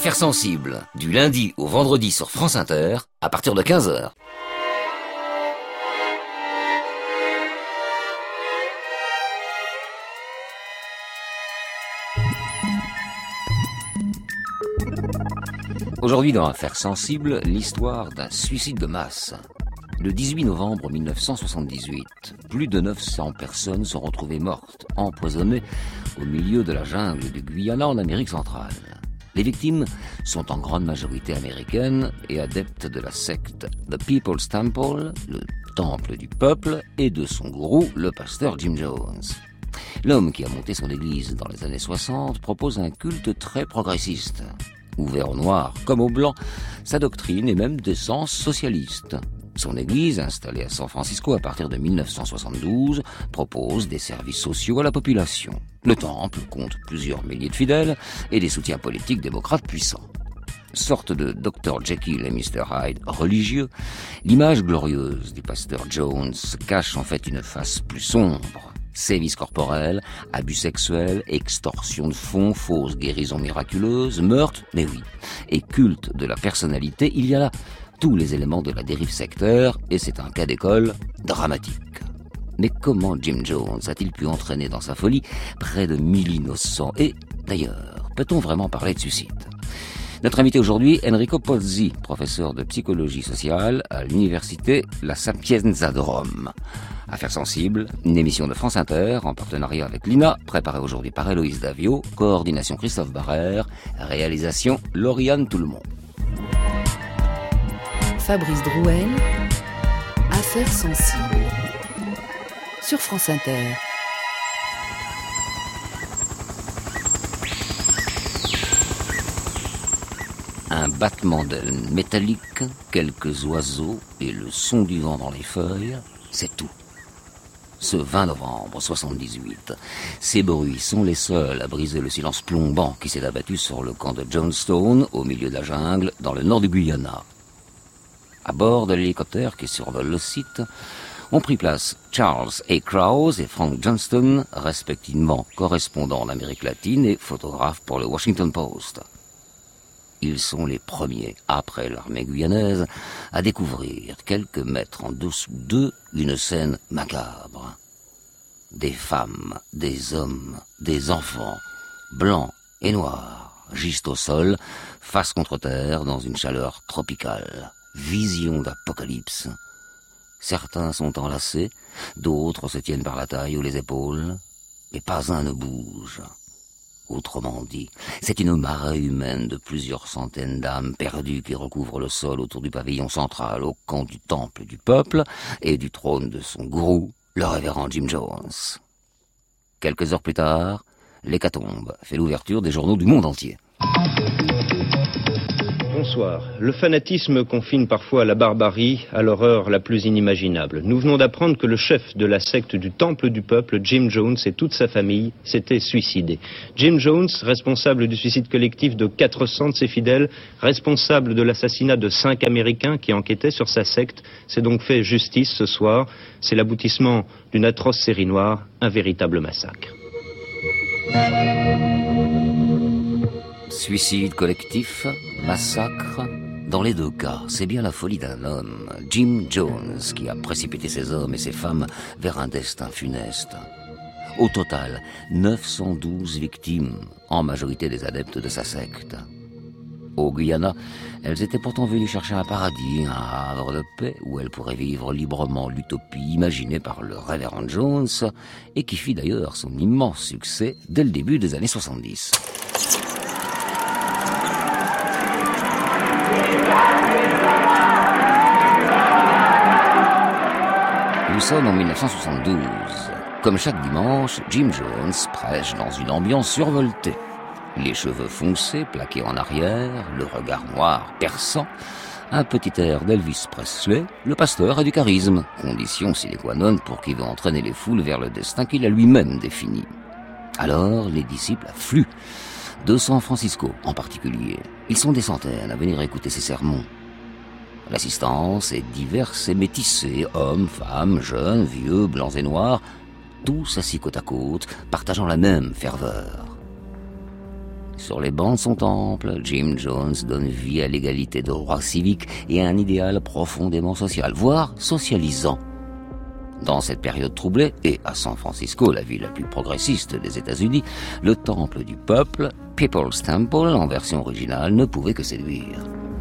Affaires sensibles, du lundi au vendredi sur France Inter, à partir de 15h. Aujourd'hui dans Affaires sensibles, l'histoire d'un suicide de masse. Le 18 novembre 1978, plus de 900 personnes sont retrouvées mortes, empoisonnées au milieu de la jungle du Guyana en Amérique centrale. Les victimes sont en grande majorité américaines et adeptes de la secte The People's Temple, le temple du peuple, et de son gourou, le pasteur Jim Jones. L'homme qui a monté son église dans les années 60 propose un culte très progressiste. Ouvert aux noirs comme aux blancs, sa doctrine est même d'essence socialiste. Son église, installée à San Francisco à partir de 1972, propose des services sociaux à la population. Le temple compte plusieurs milliers de fidèles et des soutiens politiques démocrates puissants. Sorte de Dr Jekyll et Mr Hyde religieux, l'image glorieuse du pasteur Jones cache en fait une face plus sombre. Sévices corporels, abus sexuels, extorsion de fonds, fausses guérisons miraculeuses, meurtres, mais oui, et culte de la personnalité, il y a là tous les éléments de la dérive sectaire, et c'est un cas d'école dramatique. Mais comment Jim Jones a-t-il pu entraîner dans sa folie près de 1000 innocents? Et d'ailleurs, peut-on vraiment parler de suicide? Notre invité aujourd'hui, Enrico Pozzi, professeur de psychologie sociale à l'université La Sapienza de Rome. Affaires sensibles, une émission de France Inter en partenariat avec l'INA, préparée aujourd'hui par Héloïse Davio, coordination Christophe Barrère, réalisation Lauriane Tout-le-Monde. Fabrice Drouel, Affaires sensibles, sur France Inter. Un battement d'ailes métalliques, quelques oiseaux et le son du vent dans les feuilles, c'est tout. Ce 20 novembre 78, ces bruits sont les seuls à briser le silence plombant qui s'est abattu sur le camp de Johnstone, au milieu de la jungle, dans le nord du Guyana. À bord de l'hélicoptère qui survole le site, ont pris place Charles A. Krause et Frank Johnston, respectivement correspondants d'Amérique latine et photographes pour le Washington Post. Ils sont les premiers, après l'armée guyanaise, à découvrir, quelques mètres en dessous d'eux, une scène macabre. Des femmes, des hommes, des enfants, blancs et noirs, gisent au sol, face contre terre, dans une chaleur tropicale. Vision d'apocalypse. Certains sont enlacés, d'autres se tiennent par la taille ou les épaules, mais pas un ne bouge. Autrement dit, c'est une marée humaine de plusieurs centaines d'âmes perdues qui recouvrent le sol autour du pavillon central, au camp du temple du peuple et du trône de son gourou, le révérend Jim Jones. Quelques heures plus tard, l'hécatombe fait l'ouverture des journaux du monde entier. Bonsoir. Le fanatisme confine parfois à la barbarie, à l'horreur la plus inimaginable. Nous venons d'apprendre que le chef de la secte du Temple du Peuple, Jim Jones, et toute sa famille s'étaient suicidés. Jim Jones, responsable du suicide collectif de 400 de ses fidèles, responsable de l'assassinat de 5 Américains qui enquêtaient sur sa secte, s'est donc fait justice ce soir. C'est l'aboutissement d'une atroce série noire, un véritable massacre. Suicide collectif, massacre, dans les deux cas, c'est bien la folie d'un homme, Jim Jones, qui a précipité ses hommes et ses femmes vers un destin funeste. Au total, 912 victimes, en majorité des adeptes de sa secte. Au Guyana, elles étaient pourtant venues chercher un paradis, un havre de paix, où elles pourraient vivre librement l'utopie imaginée par le révérend Jones, et qui fit d'ailleurs son immense succès dès le début des années 70. Nous sommes en 1972. Comme chaque dimanche, Jim Jones prêche dans une ambiance survoltée. Les cheveux foncés, plaqués en arrière, le regard noir, perçant, un petit air d'Elvis Presley, le pasteur a du charisme, condition sine qua non pour qu'il veut entraîner les foules vers le destin qu'il a lui-même défini. Alors, les disciples affluent, de San Francisco en particulier. Ils sont des centaines à venir écouter ses sermons. L'assistance est diverse et métissée, hommes, femmes, jeunes, vieux, blancs et noirs, tous assis côte à côte, partageant la même ferveur. Sur les bancs de son temple, Jim Jones donne vie à l'égalité de droits civiques et à un idéal profondément social, voire socialisant. Dans cette période troublée, et à San Francisco, la ville la plus progressiste des États-Unis, le temple du peuple, People's Temple, en version originale, ne pouvait que séduire.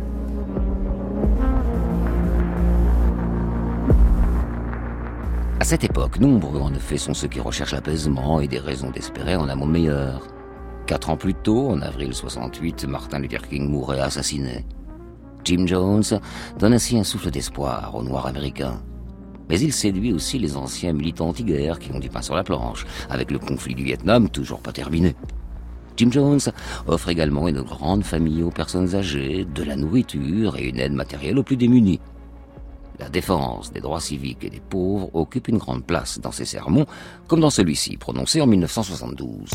À cette époque, nombreux en effet sont ceux qui recherchent l'apaisement et des raisons d'espérer en un monde meilleur. 4 ans plus tôt, en avril 68, Martin Luther King mourait assassiné. Jim Jones donne ainsi un souffle d'espoir aux Noirs américains. Mais il séduit aussi les anciens militants anti-guerre qui ont du pain sur la planche, avec le conflit du Vietnam toujours pas terminé. Jim Jones offre également une grande famille aux personnes âgées, de la nourriture et une aide matérielle aux plus démunis. La défense des droits civiques et des pauvres occupe une grande place dans ses sermons, comme dans celui-ci, prononcé en 1972.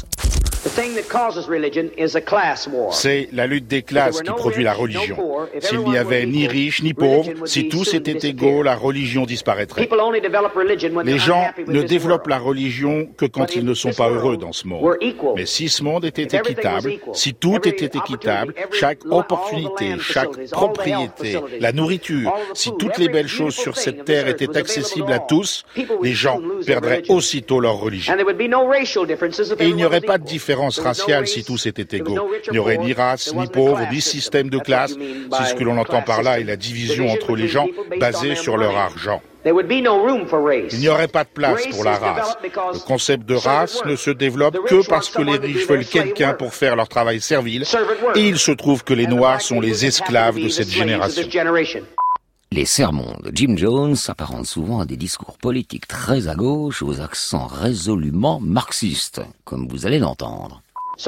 C'est la lutte des classes qui produit la religion. S'il n'y avait ni riches ni pauvres, si tous étaient égaux, la religion disparaîtrait. Les gens ne développent la religion que quand ils ne sont pas heureux dans ce monde. Mais si ce monde était équitable, si tout était équitable, chaque opportunité, chaque propriété, la nourriture, si toutes les belles choses sur cette terre étaient accessibles à tous, les gens perdraient aussitôt leur religion. Et il n'y aurait pas de différence raciale si tous étaient égaux. Il n'y aurait ni race, ni pauvre, ni système de classe, si ce que l'on entend par là est la division entre les gens basée sur leur argent. Il n'y aurait pas de place pour la race. Le concept de race ne se développe que parce que les riches veulent quelqu'un pour faire leur travail servile, et il se trouve que les Noirs sont les esclaves de cette génération. Les sermons de Jim Jones s'apparentent souvent à des discours politiques très à gauche, aux accents résolument marxistes, comme vous allez l'entendre.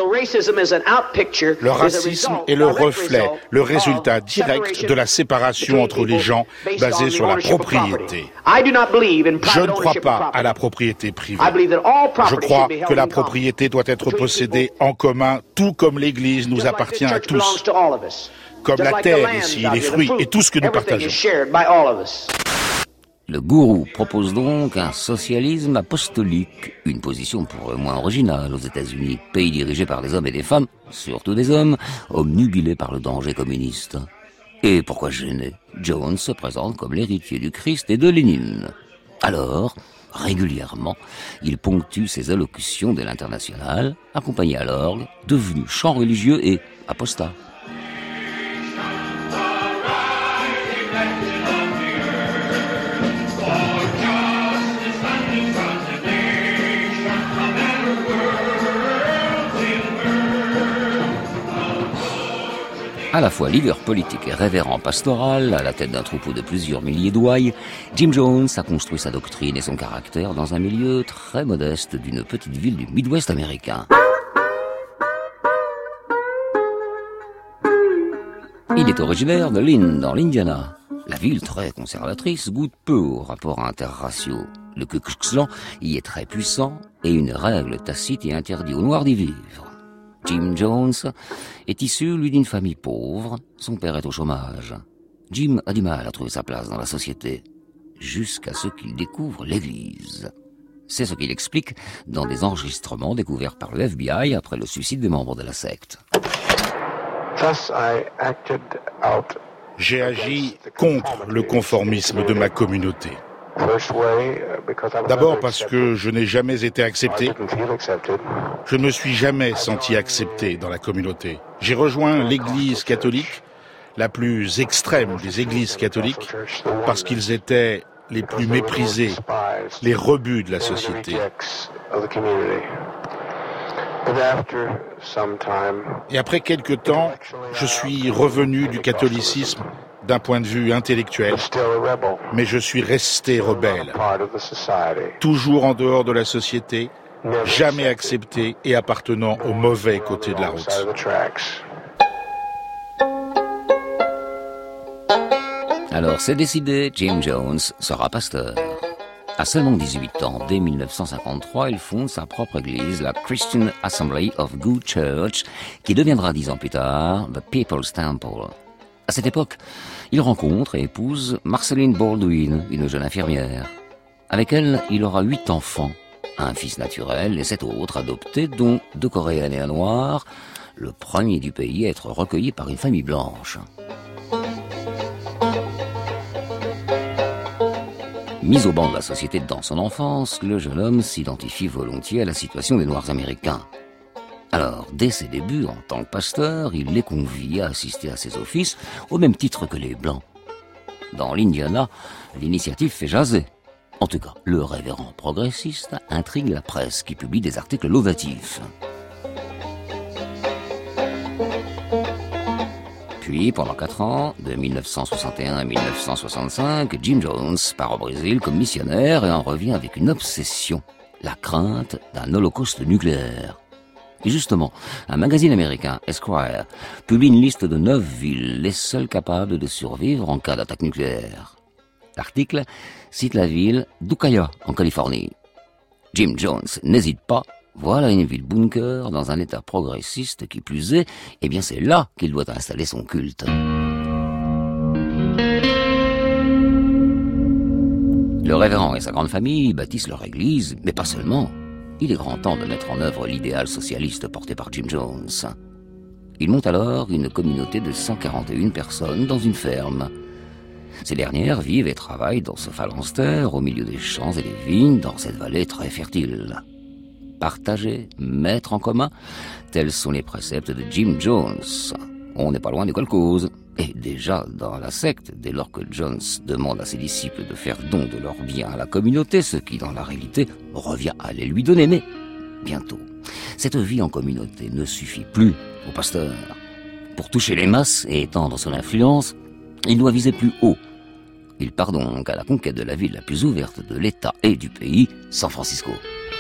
Le racisme est le reflet, le résultat direct de la séparation entre les gens basée sur la propriété. Je ne crois pas à la propriété privée. Je crois que la propriété doit être possédée en commun, tout comme l'Église nous appartient à tous. Comme la terre ici, les fruits et tout ce que nous partageons. Le gourou propose donc un socialisme apostolique, une position pour le moins originale aux États-Unis, pays dirigé par des hommes et des femmes, surtout des hommes, obnubilés par le danger communiste. Et pourquoi gêner? Jones se présente comme l'héritier du Christ et de Lénine. Alors, régulièrement, il ponctue ses allocutions de l'Internationale, accompagné à l'orgue, devenu chant religieux et apostat. À la fois leader politique et révérend pastoral, à la tête d'un troupeau de plusieurs milliers d'ouailles, Jim Jones a construit sa doctrine et son caractère dans un milieu très modeste d'une petite ville du Midwest américain. Il est originaire de Lynn, dans l'Indiana. La ville, très conservatrice, goûte peu aux rapports interraciaux. Le Ku Klux Klan y est très puissant et une règle tacite y interdit aux Noirs d'y vivre. Jim Jones est issu, lui, d'une famille pauvre. Son père est au chômage. Jim a du mal à trouver sa place dans la société, jusqu'à ce qu'il découvre l'Église. C'est ce qu'il explique dans des enregistrements découverts par le FBI après le suicide des membres de la secte. J'ai agi contre le conformisme de ma communauté. D'abord parce que je n'ai jamais été accepté. Je ne me suis jamais senti accepté dans la communauté. J'ai rejoint l'Église catholique, la plus extrême des églises catholiques, parce qu'ils étaient les plus méprisés, les rebuts de la société. Et après quelque temps, je suis revenu du catholicisme d'un point de vue intellectuel, mais je suis resté rebelle, toujours en dehors de la société, jamais accepté et appartenant au mauvais côté de la route. Alors c'est décidé, Jim Jones sera pasteur. À seulement 18 ans, dès 1953, il fonde sa propre église, la Christian Assembly of Good Church, qui deviendra 10 ans plus tard, The People's Temple. À cette époque, il rencontre et épouse Marceline Baldwin, une jeune infirmière. Avec elle, il aura 8 enfants, un fils naturel et 7 autres adoptés, dont 2 Coréennes et un Noir. le premier du pays à être recueilli par une famille blanche. Mis au banc de la société dans son enfance, le jeune homme s'identifie volontiers à la situation des Noirs américains. Alors, dès ses débuts en tant que pasteur, il les convie à assister à ses offices au même titre que les Blancs. Dans l'Indiana, l'initiative fait jaser. En tout cas, le révérend progressiste intrigue la presse qui publie des articles laudatifs. Puis, pendant 4 ans, de 1961 à 1965, Jim Jones part au Brésil comme missionnaire et en revient avec une obsession, la crainte d'un holocauste nucléaire. Et justement, un magazine américain, Esquire, publie une liste de 9 villes, les seules capables de survivre en cas d'attaque nucléaire. L'article cite la ville d'Ukiah, en Californie. Jim Jones n'hésite pas. Voilà une ville bunker dans un état progressiste qui plus est, eh bien c'est là qu'il doit installer son culte. Le révérend et sa grande famille bâtissent leur église, mais pas seulement. Il est grand temps de mettre en œuvre l'idéal socialiste porté par Jim Jones. Il monte alors une communauté de 141 personnes dans une ferme. Ces dernières vivent et travaillent dans ce phalanstère, au milieu des champs et des vignes, dans cette vallée très fertile. Partager, mettre en commun, tels sont les préceptes de Jim Jones. On n'est pas loin des kolkhozes. Et déjà, dans la secte, dès lors que Jones demande à ses disciples de faire don de leurs biens à la communauté, ce qui, dans la réalité, revient à les lui donner, mais bientôt, cette vie en communauté ne suffit plus au pasteur. Pour toucher les masses et étendre son influence, il doit viser plus haut. Il part donc à la conquête de la ville la plus ouverte de l'État et du pays, San Francisco.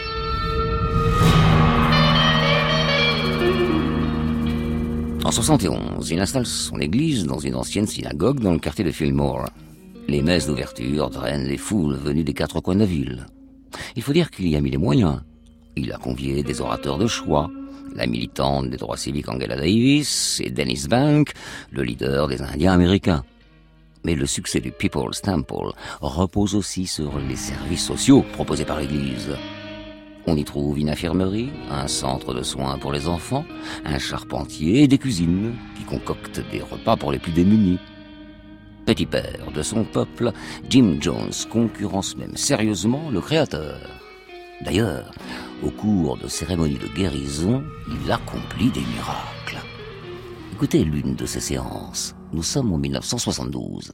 En 71, il installe son église dans une ancienne synagogue dans le quartier de Fillmore. Les messes d'ouverture drainent les foules venues des 4 coins de la ville. Il faut dire qu'il y a mis les moyens. Il a convié des orateurs de choix, la militante des droits civiques Angela Davis et Dennis Bank, le leader des Indiens américains. Mais le succès du People's Temple repose aussi sur les services sociaux proposés par l'église. On y trouve une infirmerie, un centre de soins pour les enfants, un charpentier et des cuisines qui concoctent des repas pour les plus démunis. Petit père de son peuple, Jim Jones concurrence même sérieusement le Créateur. D'ailleurs, au cours de cérémonies de guérison, il accomplit des miracles. Écoutez l'une de ces séances. Nous sommes en 1972.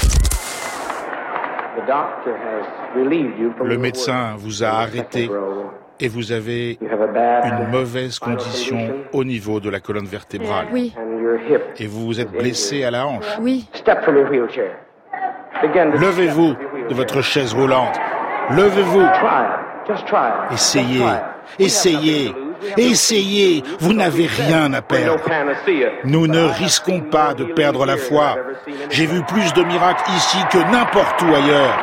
Le médecin vous a arrêté et vous avez une mauvaise condition au niveau de la colonne vertébrale. Oui. Et vous vous êtes blessé à la hanche. Oui. Levez-vous de votre chaise roulante. Levez-vous. Essayez. Essayez. Essayez. Vous n'avez rien à perdre. Nous ne risquons pas de perdre la foi. J'ai vu plus de miracles ici que n'importe où ailleurs.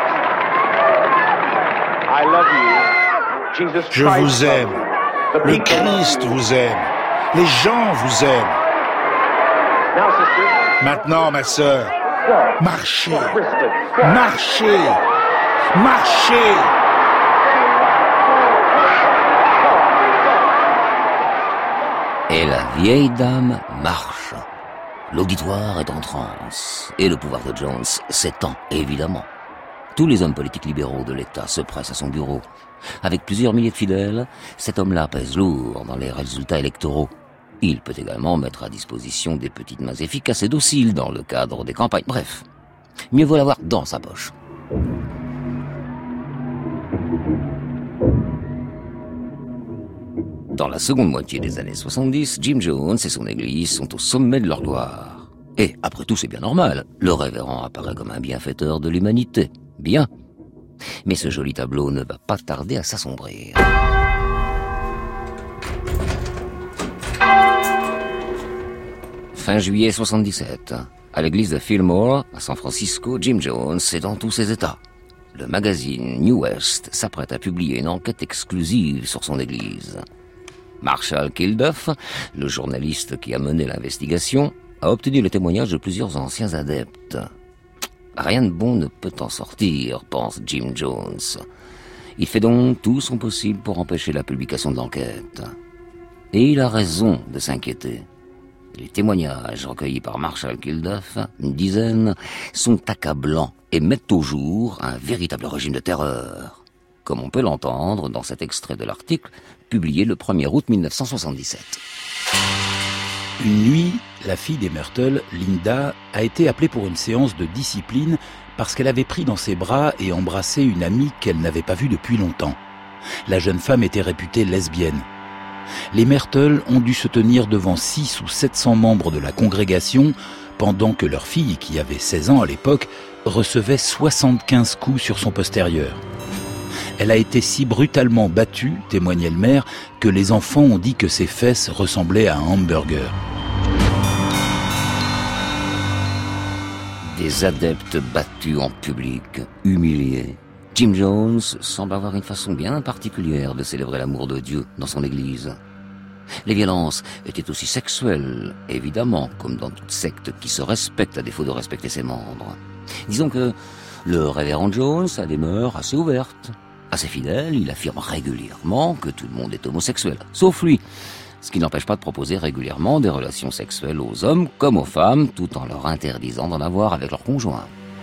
Je vous aime. Le Christ vous aime. Les gens vous aiment. Maintenant, ma sœur, marchez. Marchez. Marchez. Et la vieille dame marche. L'auditoire est en transe. Et le pouvoir de Jones s'étend, évidemment. Tous les hommes politiques libéraux de l'État se pressent à son bureau. Avec plusieurs milliers de fidèles, cet homme-là pèse lourd dans les résultats électoraux. Il peut également mettre à disposition des petites mains efficaces et dociles dans le cadre des campagnes. Bref, mieux vaut l'avoir dans sa poche. Dans la seconde moitié des années 70, Jim Jones et son église sont au sommet de leur gloire. Et, après tout, c'est bien normal. Le révérend apparaît comme un bienfaiteur de l'humanité. Bien. Mais ce joli tableau ne va pas tarder à s'assombrir. Fin juillet 77, à l'église de Fillmore, à San Francisco, Jim Jones est dans tous ses états. Le magazine New West s'apprête à publier une enquête exclusive sur son église. Marshall Kilduff, le journaliste qui a mené l'investigation, a obtenu le témoignage de plusieurs anciens adeptes. Rien de bon ne peut en sortir, pense Jim Jones. Il fait donc tout son possible pour empêcher la publication de l'enquête. Et il a raison de s'inquiéter. Les témoignages recueillis par Marshall Kilduff, une dizaine, sont accablants et mettent au jour un véritable régime de terreur, comme on peut l'entendre dans cet extrait de l'article publié le 1er août 1977. Une nuit, la fille des Myrtle, Linda, a été appelée pour une séance de discipline parce qu'elle avait pris dans ses bras et embrassé une amie qu'elle n'avait pas vue depuis longtemps. La jeune femme était réputée lesbienne. Les Myrtle ont dû se tenir devant 600 ou 700 membres de la congrégation pendant que leur fille, qui avait 16 ans à l'époque, recevait 75 coups sur son postérieur. Elle a été si brutalement battue, témoignait le maire, que les enfants ont dit que ses fesses ressemblaient à un hamburger. Des adeptes battus en public, humiliés. Jim Jones semble avoir une façon bien particulière de célébrer l'amour de Dieu dans son église. Les violences étaient aussi sexuelles, évidemment, comme dans toute secte qui se respecte à défaut de respecter ses membres. Disons que le révérend Jones a des mœurs assez ouvertes. Assez fidèle, il affirme régulièrement que tout le monde est homosexuel, sauf lui, ce qui n'empêche pas de proposer régulièrement des relations sexuelles aux hommes comme aux femmes, tout en leur interdisant d'en avoir avec leurs conjoints.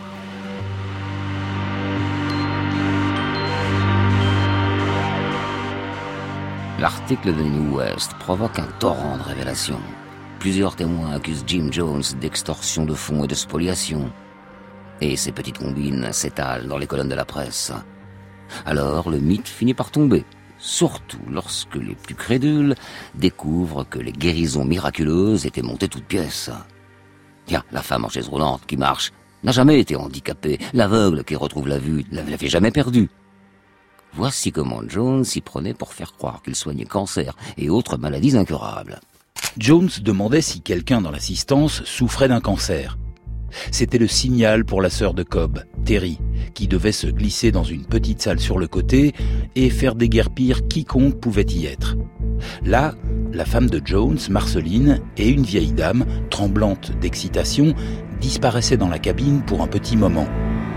L'article de New West provoque un torrent de révélations. Plusieurs témoins accusent Jim Jones d'extorsion de fonds et de spoliation. Et ces petites combines s'étalent dans les colonnes de la presse. Alors le mythe finit par tomber, surtout lorsque les plus crédules découvrent que les guérisons miraculeuses étaient montées toutes pièces. Tiens, la femme en chaise roulante qui marche n'a jamais été handicapée, l'aveugle qui retrouve la vue ne l'avait jamais perdue. Voici comment Jones s'y prenait pour faire croire qu'il soignait cancer et autres maladies incurables. Jones demandait si quelqu'un dans l'assistance souffrait d'un cancer. C'était le signal pour la sœur de Cobb, Terry, qui devait se glisser dans une petite salle sur le côté et faire déguerpir quiconque pouvait y être. Là, la femme de Jones, Marceline, et une vieille dame, tremblante d'excitation, disparaissaient dans la cabine pour un petit moment.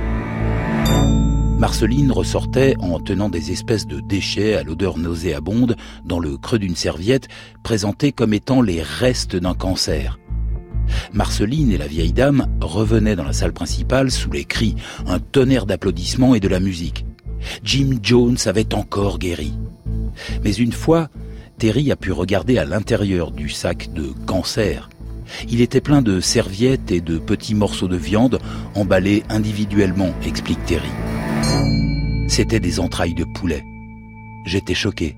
Marceline ressortait en tenant des espèces de déchets à l'odeur nauséabonde dans le creux d'une serviette, présentés comme étant les restes d'un cancer. Marceline et la vieille dame revenaient dans la salle principale sous les cris, un tonnerre d'applaudissements et de la musique. Jim Jones avait encore guéri. Mais une fois, Terry a pu regarder à l'intérieur du sac de cancer. Il était plein de serviettes et de petits morceaux de viande emballés individuellement, explique Terry. C'était des entrailles de poulet. J'étais choqué.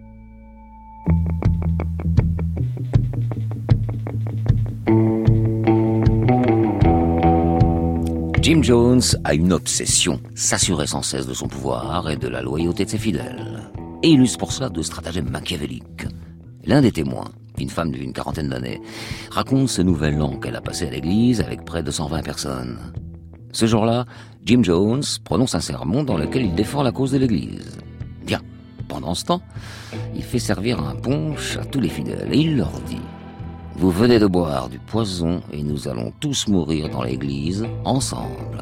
Jim Jones a une obsession, s'assurer sans cesse de son pouvoir et de la loyauté de ses fidèles. Et il use pour cela deux stratagèmes machiavéliques. L'un des témoins, une femme d'une quarantaine d'années, raconte ce nouvel an qu'elle a passé à l'église avec près de 120 personnes. Ce jour-là, Jim Jones prononce un sermon dans lequel il défend la cause de l'église. Bien, pendant ce temps, il fait servir un punch à tous les fidèles et il leur dit: « Vous venez de boire du poison et nous allons tous mourir dans l'église ensemble. »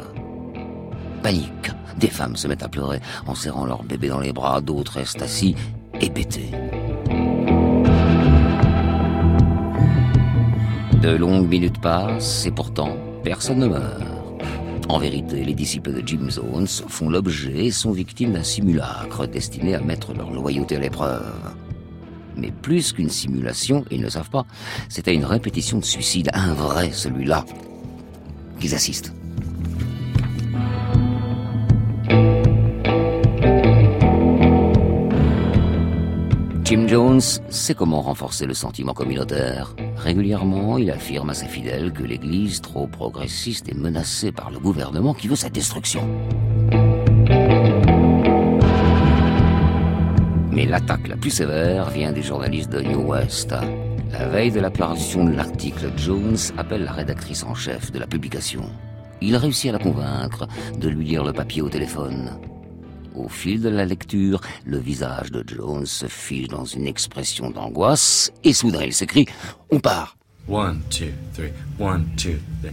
Panique, des femmes se mettent à pleurer en serrant leur bébé dans les bras, d'autres restent assis, hébétés. De longues minutes passent et pourtant personne ne meurt. En vérité, les disciples de Jim Jones font l'objet et sont victimes d'un simulacre destiné à mettre leur loyauté à l'épreuve. Mais plus qu'une simulation, ils ne le savent pas, c'était une répétition de suicide, un vrai celui-là, qu'ils assistent. Jim Jones sait comment renforcer le sentiment communautaire. Régulièrement, il affirme à ses fidèles que l'Église, trop progressiste, est menacée par le gouvernement qui veut sa destruction. Mais l'attaque la plus sévère vient des journalistes de New West. La veille de la parution de l'article, Jones appelle la rédactrice en chef de la publication. Il réussit à la convaincre de lui lire le papier au téléphone. Au fil de la lecture, le visage de Jones se fige dans une expression d'angoisse et soudain il s'écrie « On part !» 1, 2, 3, 1, 2, 3.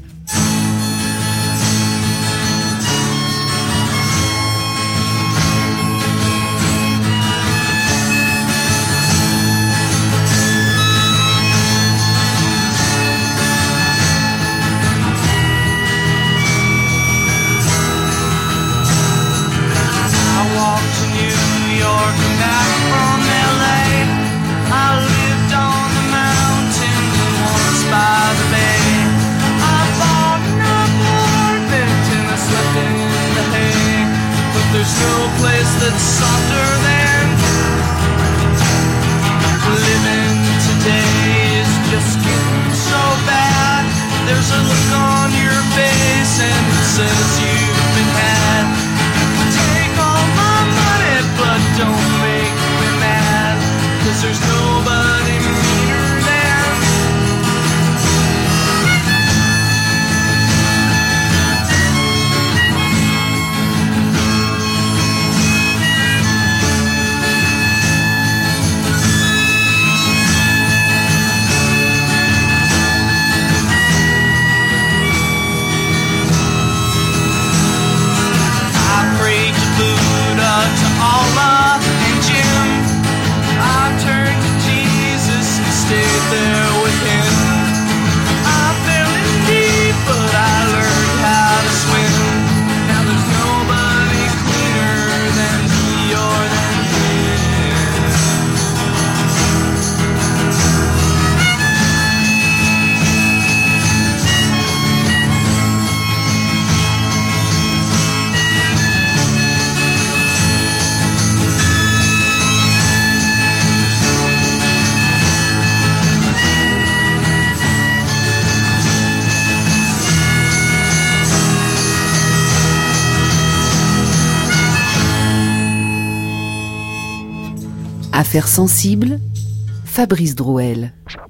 Affaires sensibles, Fabrice Drouel.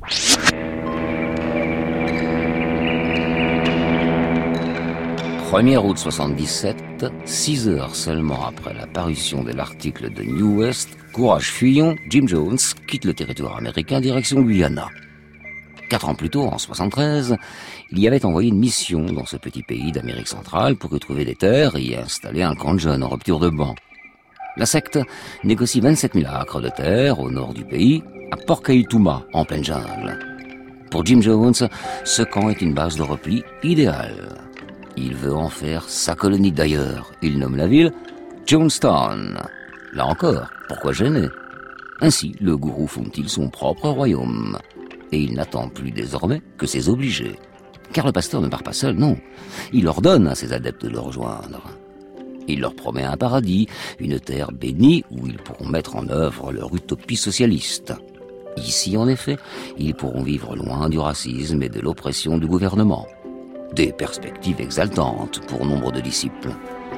« 1er août 77, 6 heures seulement après la parution de l'article de New West, Courage fuyons, Jim Jones quitte le territoire américain direction Guyana. 4 ans plus tôt, en 73, il y avait envoyé une mission dans ce petit pays d'Amérique centrale pour y trouver des terres et y installer un camp de jeunes en rupture de ban. La secte négocie 27 000 acres de terre au nord du pays, à Port Kaituma, en pleine jungle. Pour Jim Jones, ce camp est une base de repli idéale. Il veut en faire sa colonie d'ailleurs. Il nomme la ville Jonestown. Là encore, pourquoi gêner? Ainsi, le gourou fonde-t-il son propre royaume. Et il n'attend plus désormais que ses obligés. Car le pasteur ne part pas seul, non. Il ordonne à ses adeptes de le rejoindre. Il leur promet un paradis, une terre bénie où ils pourront mettre en œuvre leur utopie socialiste. Ici, en effet, ils pourront vivre loin du racisme et de l'oppression du gouvernement. Des perspectives exaltantes pour nombre de disciples.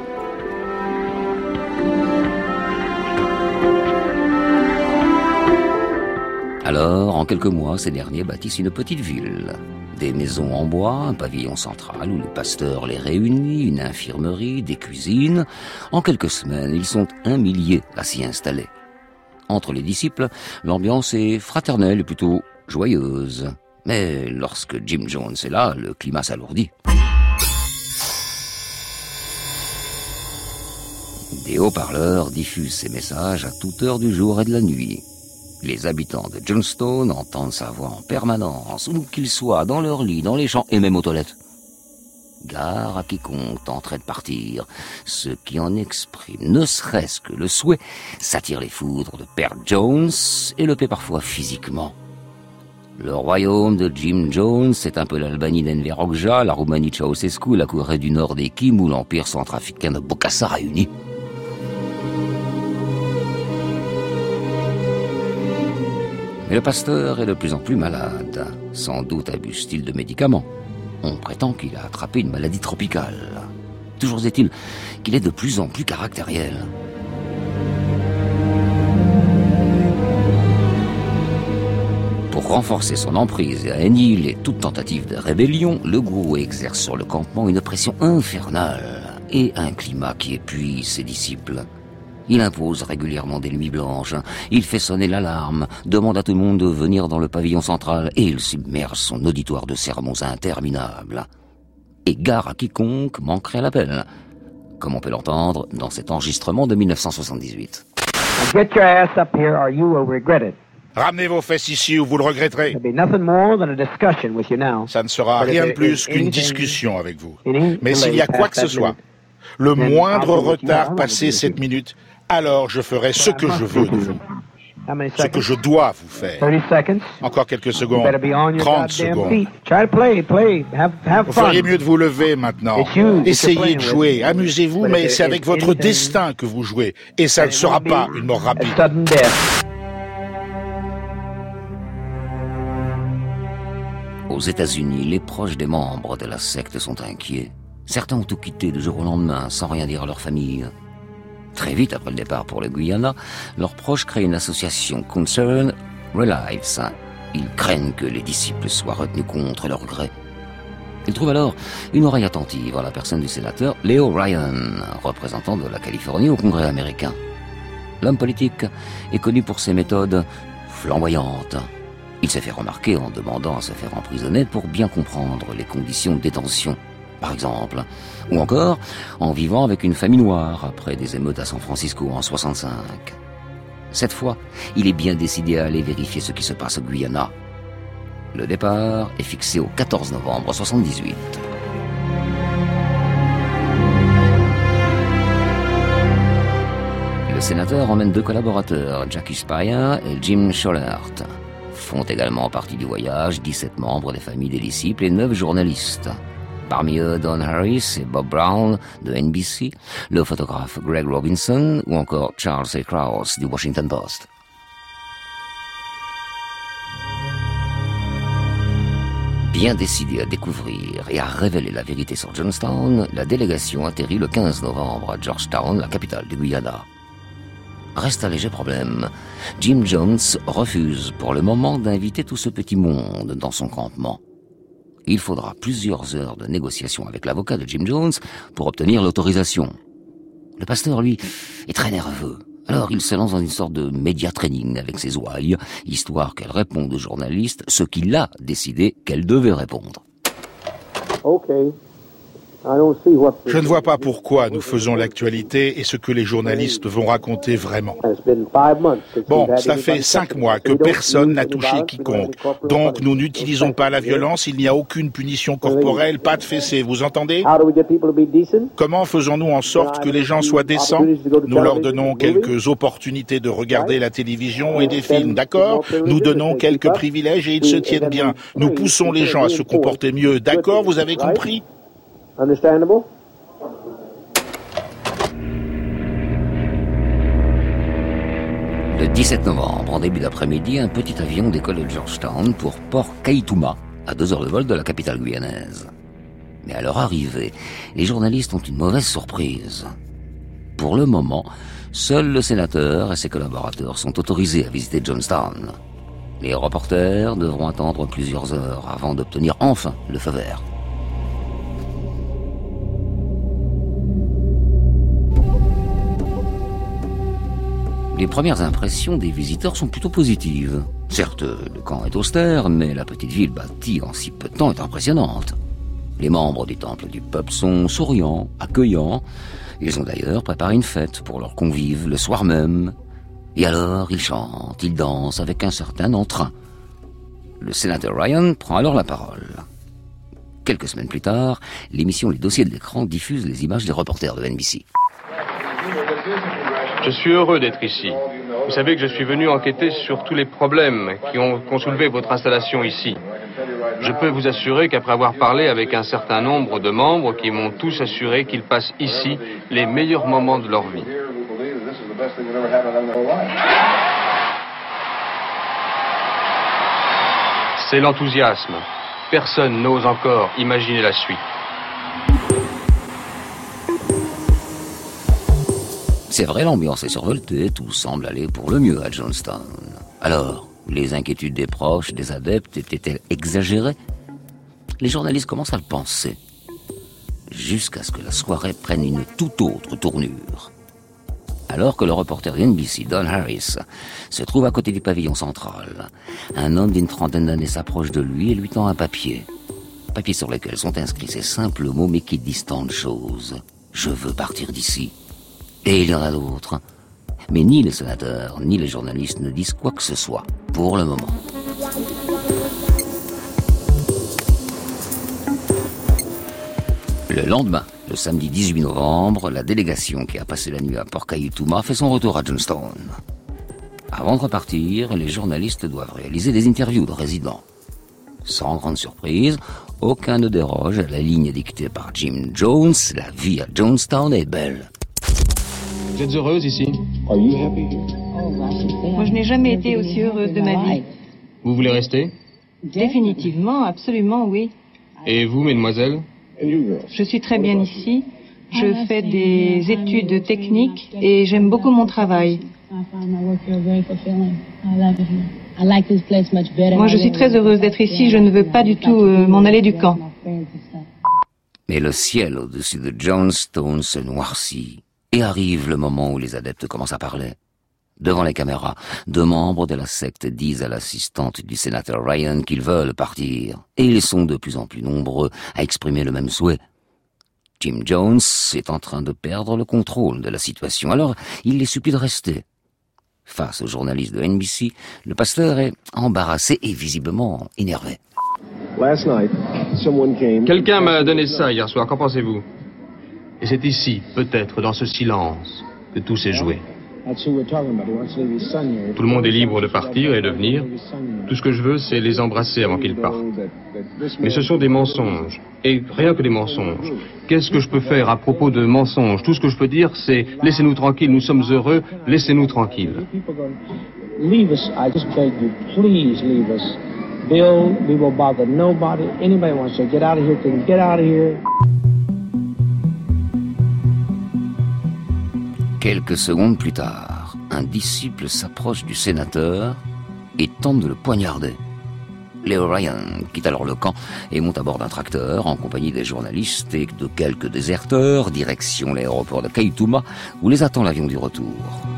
Alors, en quelques mois, ces derniers bâtissent une petite ville. Des maisons en bois, un pavillon central où le pasteur les réunit, une infirmerie, des cuisines. En quelques semaines, ils sont 1 millier à s'y installer. Entre les disciples, l'ambiance est fraternelle et plutôt joyeuse. Mais lorsque Jim Jones est là, le climat s'alourdit. Des haut-parleurs diffusent ces messages à toute heure du jour et de la nuit. Les habitants de Jonestown entendent sa voix en permanence, où qu'ils soient, dans leur lit, dans les champs et même aux toilettes. Gare à quiconque tenterait de partir. Ceux qui en expriment, ne serait-ce que le souhait, s'attirent les foudres de Père Jones et le paient parfois physiquement. Le royaume de Jim Jones, c'est un peu l'Albanie d'Enver Hoxha, la Roumanie de Ceausescu, la Corée du Nord des Kim ou l'empire centrafricain de Bokassa réunis. Mais le pasteur est de plus en plus malade. Sans doute abuse-t-il de médicaments. On prétend qu'il a attrapé une maladie tropicale. Toujours est-il qu'il est de plus en plus caractériel. Pour renforcer son emprise et annihiler toute tentative de rébellion, le gourou exerce sur le campement une pression infernale et un climat qui épuise ses disciples. Il impose régulièrement des nuits blanches, il fait sonner l'alarme, demande à tout le monde de venir dans le pavillon central et il submerge son auditoire de sermons interminables. Et gare à quiconque manquerait à l'appel, comme on peut l'entendre dans cet enregistrement de 1978. Get your ass up here or you will regret it. Ramenez vos fesses ici ou vous le regretterez. Ça ne sera rien de plus qu'une discussion avec vous. Mais s'il y a quoi que ce soit, le moindre retard passé cette minute, alors je ferai ce que je veux de vous. Ce que je dois vous faire. Encore quelques secondes. 30 secondes. Vous feriez mieux de vous lever maintenant. Essayez de jouer. Amusez-vous, mais c'est avec votre destin que vous jouez. Et ça ne sera pas une mort rapide. Aux États-Unis, les proches des membres de la secte sont inquiets. Certains ont tout quitté du jour au lendemain, sans rien dire à leur famille. Très vite après le départ pour le Guyana, leurs proches créent une association Concern Relives. Ils craignent que les disciples soient retenus contre leur gré. Ils trouvent alors une oreille attentive en la personne du sénateur Leo Ryan, représentant de la Californie au Congrès américain. L'homme politique est connu pour ses méthodes flamboyantes. Il s'est fait remarquer en demandant à se faire emprisonner pour bien comprendre les conditions de détention, par exemple, ou encore en vivant avec une famille noire après des émeutes à San Francisco en 65. Cette fois, il est bien décidé à aller vérifier ce qui se passe au Guyana. Le départ est fixé au 14 novembre 78. Le sénateur emmène 2 collaborateurs, Jackie Spire et Jim Schollert. Font également partie du voyage 17 membres des familles des disciples et 9 journalistes. Parmi eux, Don Harris et Bob Brown de NBC, le photographe Greg Robinson ou encore Charles A. Krause du Washington Post. Bien décidé à découvrir et à révéler la vérité sur Jonestown, la délégation atterrit le 15 novembre à Georgetown, la capitale du Guyana. Reste un léger problème. Jim Jones refuse pour le moment d'inviter tout ce petit monde dans son campement. Il faudra plusieurs heures de négociations avec l'avocat de Jim Jones pour obtenir l'autorisation. Le pasteur, lui, est très nerveux. Alors il se lance dans une sorte de média training avec ses ouailles, histoire qu'elle réponde aux journalistes ce qu'il a décidé qu'elle devait répondre. Je ne vois pas pourquoi nous faisons l'actualité et ce que les journalistes vont raconter vraiment. Bon, cela fait 5 mois que personne n'a touché quiconque. Donc nous n'utilisons pas la violence, il n'y a aucune punition corporelle, pas de fessée, vous entendez? Comment faisons-nous en sorte que les gens soient décents? Nous leur donnons quelques opportunités de regarder la télévision et des films, d'accord? Nous donnons quelques privilèges et ils se tiennent bien. Nous poussons les gens à se comporter mieux, d'accord? Vous avez compris? Understandable? Le 17 novembre, en début d'après-midi, un petit avion décolle de Georgetown pour Port Kaituma, à 2 heures de vol de la capitale guyanaise. Mais à leur arrivée, les journalistes ont une mauvaise surprise. Pour le moment, seul le sénateur et ses collaborateurs sont autorisés à visiter Johnstown. Les reporters devront attendre plusieurs heures avant d'obtenir enfin le feu vert. Les premières impressions des visiteurs sont plutôt positives. Certes, le camp est austère, mais la petite ville bâtie en si peu de temps est impressionnante. Les membres du temple du peuple sont souriants, accueillants. Ils ont d'ailleurs préparé une fête pour leurs convives le soir même. Et alors, ils chantent, ils dansent avec un certain entrain. Le sénateur Ryan prend alors la parole. Quelques semaines plus tard, l'émission Les Dossiers de l'écran diffuse les images des reporters de NBC. Je suis heureux d'être ici. Vous savez que je suis venu enquêter sur tous les problèmes qui ont soulevé votre installation ici. Je peux vous assurer qu'après avoir parlé avec un certain nombre de membres qui m'ont tous assuré qu'ils passent ici les meilleurs moments de leur vie. C'est l'enthousiasme. Personne n'ose encore imaginer la suite. C'est vrai, l'ambiance est survoltée, tout semble aller pour le mieux à Johnstown. Alors, les inquiétudes des proches, des adeptes étaient-elles exagérées? Les journalistes commencent à le penser. Jusqu'à ce que la soirée prenne une toute autre tournure. Alors que le reporter NBC, Don Harris, se trouve à côté du pavillon central, un homme d'une trentaine d'années s'approche de lui et lui tend un papier. Papier sur lequel sont inscrits ces simples mots mais qui disent tant de choses. Je veux partir d'ici. Et il y en a d'autres. Mais ni les sénateurs, ni les journalistes ne disent quoi que ce soit, pour le moment. Le lendemain, le samedi 18 novembre, la délégation qui a passé la nuit à Port Kaituma fait son retour à Johnstown. Avant de repartir, les journalistes doivent réaliser des interviews de résidents. Sans grande surprise, aucun ne déroge à la ligne dictée par Jim Jones. La vie à Johnstown est belle. Vous êtes heureuse ici? Moi, je n'ai jamais été aussi heureuse de ma vie. Vous voulez rester? Définitivement, absolument, oui. Et vous, mesdemoiselles? Je suis très bien ici. Je fais des études techniques et j'aime beaucoup mon travail. Moi, je suis très heureuse d'être ici. Je ne veux pas du tout m'en aller du camp. Mais le ciel au-dessus de Johnstown se noircit. Et arrive le moment où les adeptes commencent à parler. Devant les caméras, 2 membres de la secte disent à l'assistante du sénateur Ryan qu'ils veulent partir. Et ils sont de plus en plus nombreux à exprimer le même souhait. Jim Jones est en train de perdre le contrôle de la situation, alors il les supplie de rester. Face aux journalistes de NBC, le pasteur est embarrassé et visiblement énervé. Quelqu'un m'a donné ça hier soir, qu'en pensez-vous? Et c'est ici, peut-être, dans ce silence, que tout s'est joué. Tout le monde est libre de partir et de venir. Tout ce que je veux, c'est les embrasser avant qu'ils partent. Mais ce sont des mensonges. Et rien que des mensonges. Qu'est-ce que je peux faire à propos de mensonges? Tout ce que je peux dire, c'est « Laissez-nous tranquilles, nous sommes heureux, laissez-nous tranquilles. » Leave us, I just beg you, please leave us. Bill, we will bother nobody. Anybody wants to get out of here can get out of here. Quelques secondes plus tard, un disciple s'approche du sénateur et tente de le poignarder. Leo Ryan quitte alors le camp et monte à bord d'un tracteur en compagnie des journalistes et de quelques déserteurs, direction l'aéroport de Kaituma, où les attend l'avion du retour.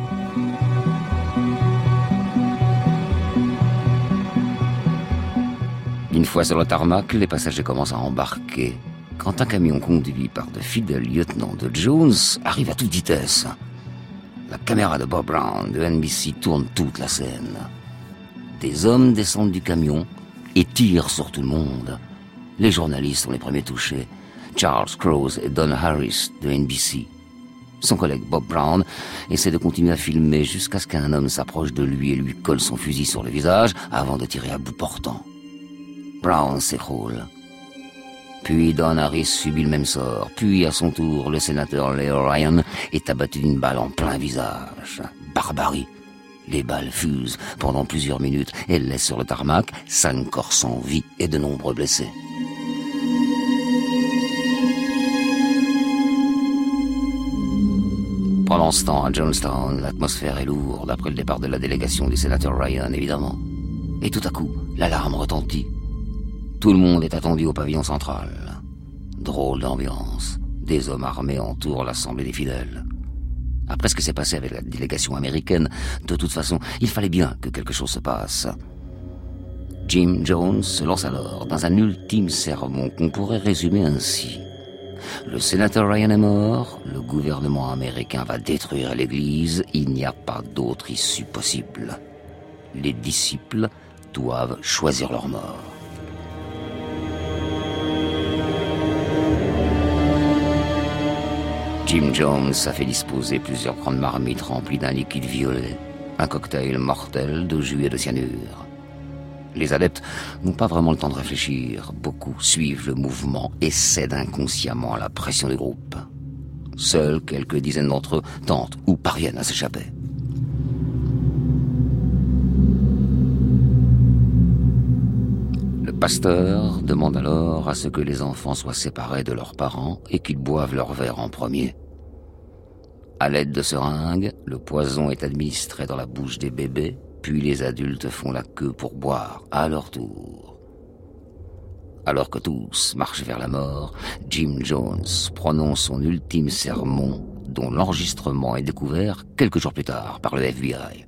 Une fois sur le tarmac, les passagers commencent à embarquer, quand un camion conduit par de fidèles lieutenants de Jones arrive à toute vitesse. La caméra de Bob Brown de NBC tourne toute la scène. Des hommes descendent du camion et tirent sur tout le monde. Les journalistes sont les premiers touchés. Charles Crowe et Don Harris de NBC. Son collègue Bob Brown essaie de continuer à filmer jusqu'à ce qu'un homme s'approche de lui et lui colle son fusil sur le visage avant de tirer à bout portant. Brown s'écroule. Puis Don Harris subit le même sort. Puis, à son tour, le sénateur Leo Ryan est abattu d'une balle en plein visage. Barbarie. Les balles fusent pendant plusieurs minutes et laissent sur le tarmac 5 corps sans vie et de nombreux blessés. Pendant ce temps, à Jonestown, l'atmosphère est lourde après le départ de la délégation du sénateur Ryan, évidemment. Et tout à coup, l'alarme retentit. Tout le monde est attendu au pavillon central. Drôle d'ambiance. Des hommes armés entourent l'assemblée des fidèles. Après ce qui s'est passé avec la délégation américaine, de toute façon, il fallait bien que quelque chose se passe. Jim Jones se lance alors dans un ultime sermon qu'on pourrait résumer ainsi. Le sénateur Ryan est mort, le gouvernement américain va détruire l'Église, il n'y a pas d'autre issue possible. Les disciples doivent choisir leur mort. Jim Jones a fait disposer plusieurs grandes marmites remplies d'un liquide violet, un cocktail mortel de jus et de cyanure. Les adeptes n'ont pas vraiment le temps de réfléchir. Beaucoup suivent le mouvement et cèdent inconsciemment à la pression du groupe. Seuls quelques dizaines d'entre eux tentent ou parviennent à s'échapper. Le pasteur demande alors à ce que les enfants soient séparés de leurs parents et qu'ils boivent leur verre en premier. À l'aide de seringues, le poison est administré dans la bouche des bébés, puis les adultes font la queue pour boire à leur tour. Alors que tous marchent vers la mort, Jim Jones prononce son ultime sermon, dont l'enregistrement est découvert quelques jours plus tard par le FBI.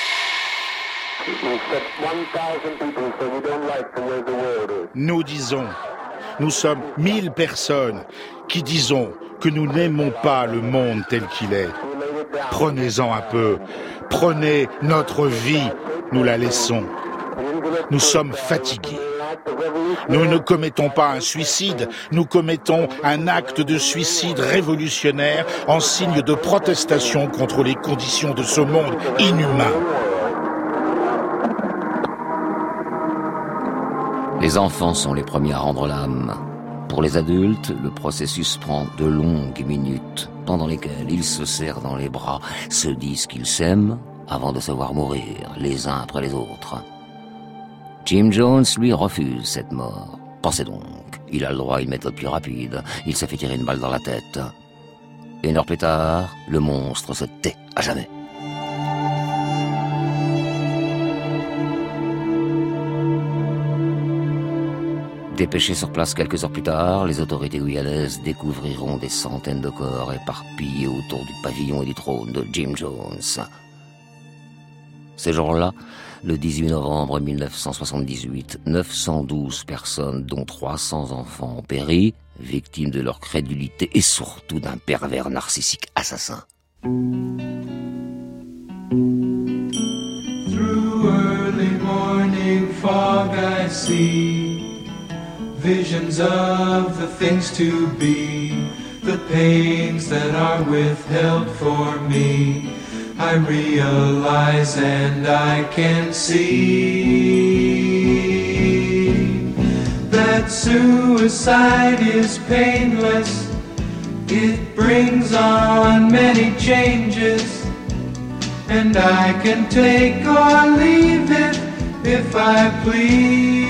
Nous disons, nous sommes 1000 personnes qui disons que nous n'aimons pas le monde tel qu'il est. Prenez-en un peu, prenez notre vie, nous la laissons. Nous sommes fatigués. Nous ne commettons pas un suicide, nous commettons un acte de suicide révolutionnaire en signe de protestation contre les conditions de ce monde inhumain. Les enfants sont les premiers à rendre l'âme. Pour les adultes, le processus prend de longues minutes, pendant lesquelles ils se serrent dans les bras, se disent qu'ils s'aiment, avant de se voir mourir, les uns après les autres. Jim Jones, lui, refuse cette mort. Pensez donc, il a le droit à une méthode plus rapide, il se fait tirer une balle dans la tête. 1 heure plus tard, le monstre se tait à jamais. Dépêchés sur place quelques heures plus tard, les autorités guyanaises découvriront des centaines de corps éparpillés autour du pavillon et du trône de Jim Jones. Ces jours-là, le 18 novembre 1978, 912 personnes, dont 300 enfants, ont péri, victimes de leur crédulité et surtout d'un pervers narcissique assassin. Through early morning fog I see visions of the things to be, the pains that are withheld for me. I realize and I can see that suicide is painless. It brings on many changes, and I can take or leave it if I please.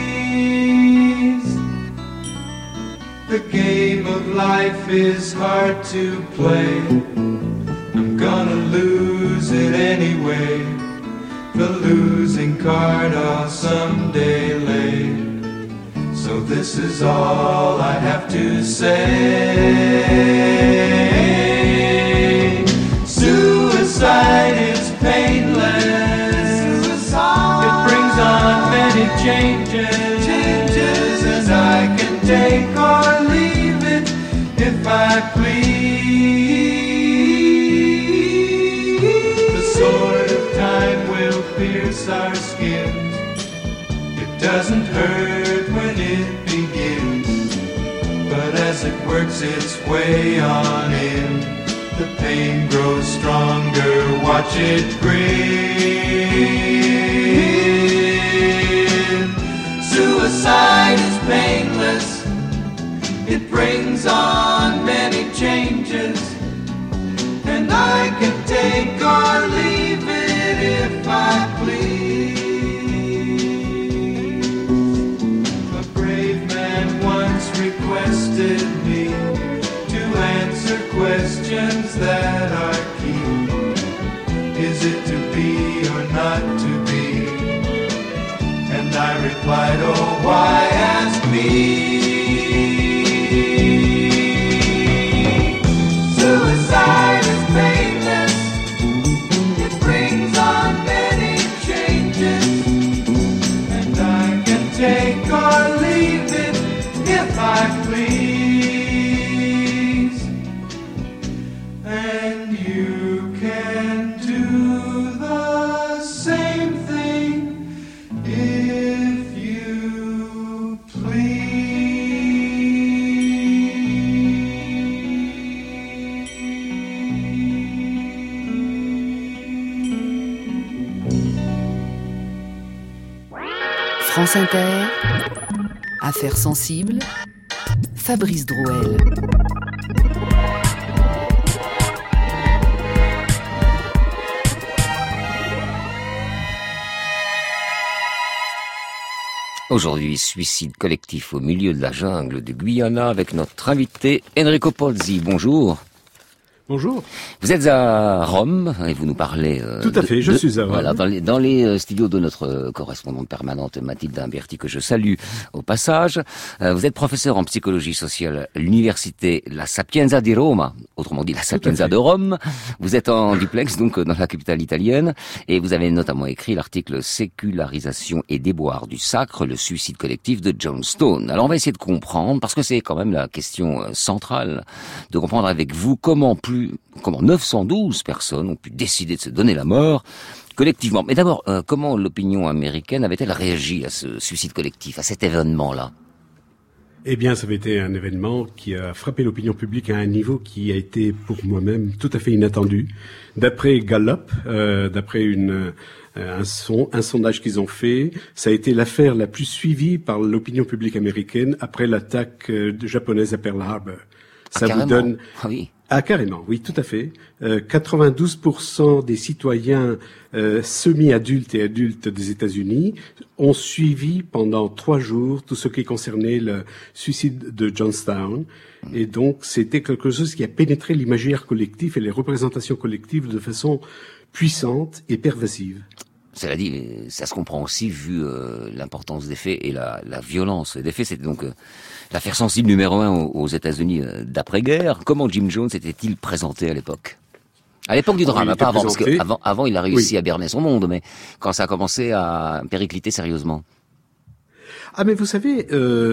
The game of life is hard to play. I'm gonna lose lose it anyway. The losing card I'll someday lay. So this is all I have to say. Suicide is painless. Suicide. It brings on many changes, and I can take or leave it if I please. The sword of time will pierce our skins. It doesn't hurt when it begins, but as it works its way on in, the pain grows stronger, watch it grin. Suicide is painless, it brings on many changes, and I can take or leave it if I please. A brave man once requested me to answer questions that are key. Is it to be or not to be? And I replied, oh, why ask me? Suicide is painless. It brings on many changes, and I can take or leave it if I please. And you can do the same thing if you please. France Inter, Affaires sensibles, Fabrice Drouel. Aujourd'hui, suicide collectif au milieu de la jungle de Guyana avec notre invité Enrico Pozzi. Bonjour. Bonjour. Vous êtes à Rome et vous nous parlez... Tout à fait, je suis à Rome. Voilà, dans les studios de notre correspondante permanente Mathilde Imberti, que je salue au passage. Vous êtes professeur en psychologie sociale à l'université La Sapienza di Roma, autrement dit La Sapienza de Rome. Vous êtes en duplex, donc dans la capitale italienne, et vous avez notamment écrit l'article « Sécularisation et déboire du sacre, le suicide collectif de John Stone ». Alors on va essayer de comprendre, parce que c'est quand même la question centrale, de comprendre avec vous comment 912 personnes ont pu décider de se donner la mort collectivement. Mais d'abord, comment l'opinion américaine avait-elle réagi à ce suicide collectif, à cet événement-là? Eh bien, ça avait été un événement qui a frappé l'opinion publique à un niveau qui a été, pour moi-même, tout à fait inattendu. D'après Gallup, d'après un sondage qu'ils ont fait, ça a été l'affaire la plus suivie par l'opinion publique américaine après l'attaque japonaise à Pearl Harbor. Ça vous donne... Ah oui. Ah, carrément, oui, tout à fait. 92% des citoyens semi-adultes et adultes des États-Unis ont suivi pendant 3 jours tout ce qui concernait le suicide de Johnstown. Et donc, c'était quelque chose qui a pénétré l'imaginaire collectif et les représentations collectives de façon puissante et pervasive. Cela dit, ça se comprend aussi vu l'importance des faits et la violence des faits. C'était donc l'affaire sensible numéro 1 aux États-Unis d'après-guerre. Comment Jim Jones était-il présenté à l'époque? À l'époque du drame, pas avant, parce qu'avant il a réussi à berner son monde, mais quand ça a commencé à péricliter sérieusement. Ah, mais vous savez,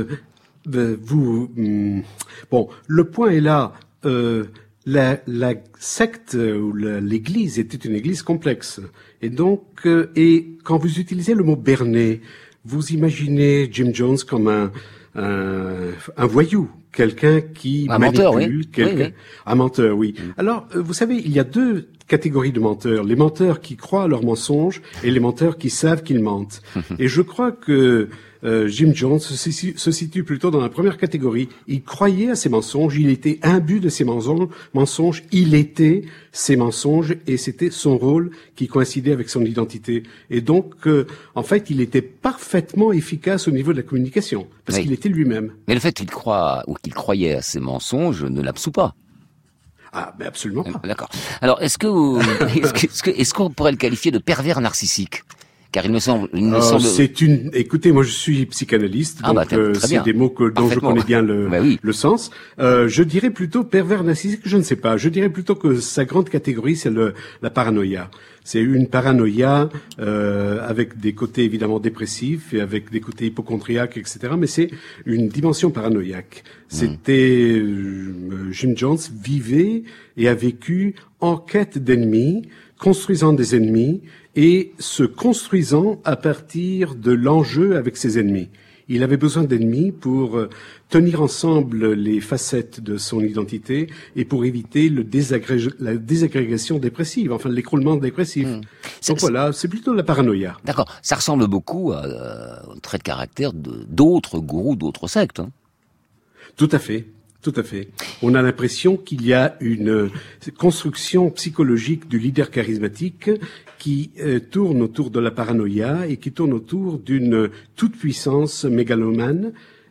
bon, le point est là. La secte ou l'église était une église complexe. Et donc, et quand vous utilisez le mot berner, vous imaginez Jim Jones comme un voyou, quelqu'un qui manipule, un menteur, oui. Alors, vous savez, il y a 2 catégories de menteurs. Les menteurs qui croient à leurs mensonges et les menteurs qui savent qu'ils mentent. Et je crois que Jim Jones se situe plutôt dans la première catégorie. Il croyait à ses mensonges, il était imbu de ses mensonges, il était ses mensonges et c'était son rôle qui coïncidait avec son identité. Et donc, en fait, il était parfaitement efficace au niveau de la communication, parce qu'il était lui-même. Mais le fait qu'il croit ou qu'il croyait à ses mensonges ne l'absout pas. Ah, mais absolument pas. D'accord. Alors, est-ce qu'on pourrait le qualifier de pervers narcissique? Car il me semble. Écoutez, moi je suis psychanalyste, donc c'est des mots dont je connais bien le sens. Je dirais plutôt pervers narcissique, je ne sais pas. Je dirais plutôt que sa grande catégorie, c'est la paranoïa. C'est une paranoïa avec des côtés évidemment dépressifs et avec des côtés hypochondriaques, etc. Mais c'est une dimension paranoïaque. C'était Jim Jones vivait et a vécu en quête d'ennemis, construisant des ennemis et se construisant à partir de l'enjeu avec ses ennemis. Il avait besoin d'ennemis pour tenir ensemble les facettes de son identité et pour éviter la désagrégation dépressive, enfin l'écroulement dépressif. Donc voilà, c'est plutôt la paranoïa. D'accord, ça ressemble beaucoup au trait de caractère d'autres gourous, d'autres sectes. Hein. Tout à fait. Tout à fait. On a l'impression qu'il y a une construction psychologique du leader charismatique qui tourne autour de la paranoïa et qui tourne autour d'une toute-puissance mégalomane,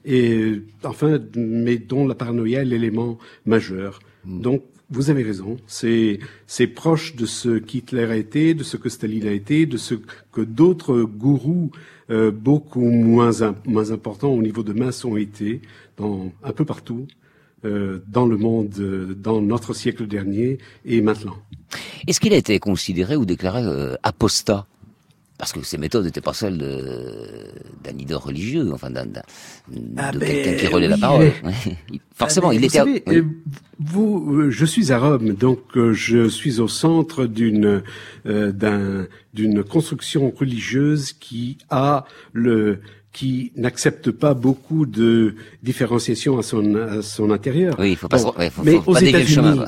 mais dont la paranoïa est l'élément majeur. Donc, vous avez raison. C'est proche de ce qu'Hitler a été, de ce que Staline a été, de ce que d'autres gourous beaucoup moins importants au niveau de masse ont été un peu partout. Dans le monde, dans notre siècle dernier et maintenant. Est-ce qu'il a été considéré ou déclaré apostat? Parce que ces méthodes n'étaient pas celles d'un leader religieux, enfin de quelqu'un qui relaie la parole. Forcément, il était... Savez, je suis à Rome, donc je suis au centre d'une construction religieuse qui n'accepte pas beaucoup de différenciation à son intérieur. Oui, il faut pas dévier le chemin.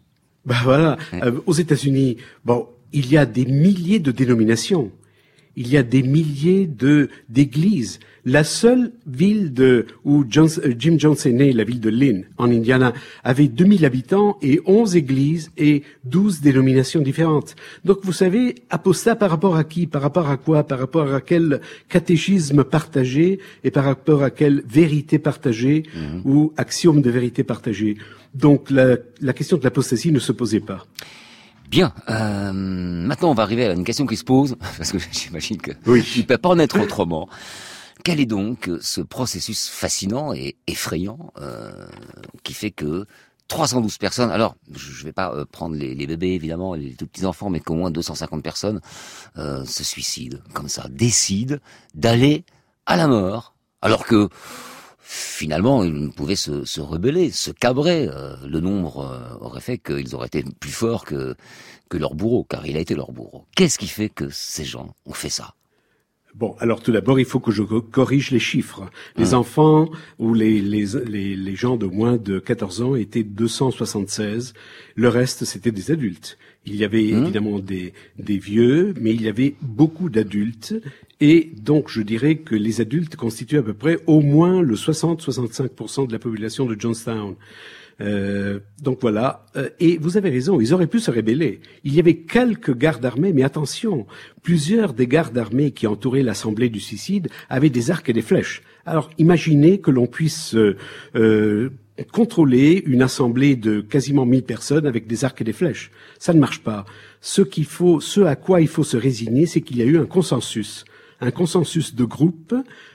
Aux États-Unis, il y a des milliers de dénominations. Il y a des milliers d'églises. La seule ville où Jim Jones est né, la ville de Lynn, en Indiana, avait 2000 habitants et 11 églises et 12 dénominations différentes. Donc, vous savez, apostat par rapport à qui? Par rapport à quoi? Par rapport à quel catéchisme partagé et par rapport à quelle vérité partagée ou axiome de vérité partagée? Donc, la question de l'apostasie ne se posait pas. Bien. Maintenant, on va arriver à une question qui se pose, parce que j'imagine que il ne peut pas en être autrement. Quel est donc ce processus fascinant et effrayant qui fait que 312 personnes, alors je ne vais pas prendre les bébés évidemment, les tout petits enfants, mais qu'au moins 250 personnes se suicident, comme ça, décident d'aller à la mort, alors que finalement, ils pouvaient se rebeller, se cabrer. Le nombre aurait fait qu'ils auraient été plus forts que leur bourreau, car il a été leur bourreau. Qu'est-ce qui fait que ces gens ont fait ça? Bon, alors tout d'abord, il faut que je corrige les chiffres. Les enfants ou les gens de moins de 14 ans étaient 276. Le reste, c'était des adultes. Il y avait évidemment des vieux, mais il y avait beaucoup d'adultes. Et donc, je dirais que les adultes constituent à peu près au moins le 60-65% de la population de Jonestown. Donc voilà. Et vous avez raison, ils auraient pu se rebeller. Il y avait quelques gardes armés, mais attention, plusieurs des gardes armés qui entouraient l'assemblée du suicide avaient des arcs et des flèches. Alors, imaginez que l'on puisse contrôler une assemblée de quasiment 1000 personnes avec des arcs et des flèches. Ça ne marche pas. Ce à quoi il faut se résigner, c'est qu'il y a eu un consensus de groupe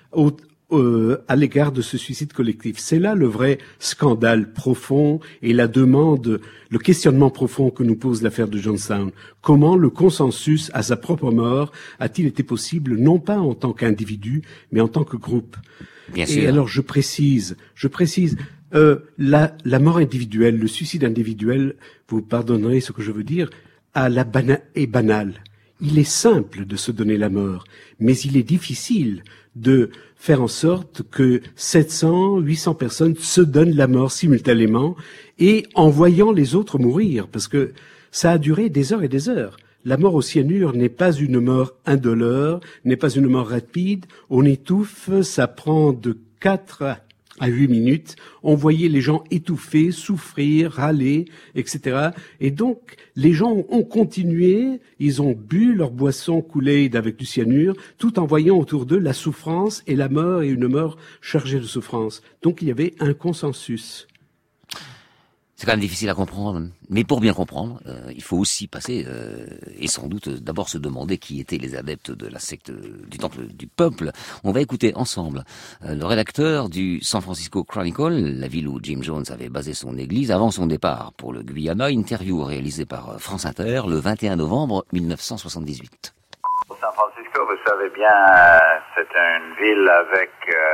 à l'égard de ce suicide collectif. C'est là le vrai scandale profond et le questionnement profond que nous pose l'affaire de Jonestown. Comment le consensus à sa propre mort a-t-il été possible, non pas en tant qu'individu, mais en tant que groupe? Bien sûr. Et alors je précise, la mort individuelle, le suicide individuel, vous pardonnerez ce que je veux dire, est banal. Il est simple de se donner la mort, mais il est difficile de faire en sorte que 700, 800 personnes se donnent la mort simultanément et en voyant les autres mourir, parce que ça a duré des heures et des heures. La mort au cyanure n'est pas une mort indolore, n'est pas une mort rapide. On étouffe, ça prend de 4 à 8 minutes. On voyait les gens étouffés, souffrir, râler, etc. Et donc, les gens ont continué, ils ont bu leur boisson Kool-Aid avec du cyanure, tout en voyant autour d'eux la souffrance et la mort, et une mort chargée de souffrance. Donc, il y avait un consensus. C'est quand même difficile à comprendre. Mais pour bien comprendre, il faut aussi passer, et sans doute d'abord se demander qui étaient les adeptes de la secte du Temple du Peuple. On va écouter ensemble le rédacteur du San Francisco Chronicle, la ville où Jim Jones avait basé son église avant son départ pour le Guyana, interview réalisée par France Inter le 21 novembre 1978. San Francisco, vous savez bien, c'est une ville avec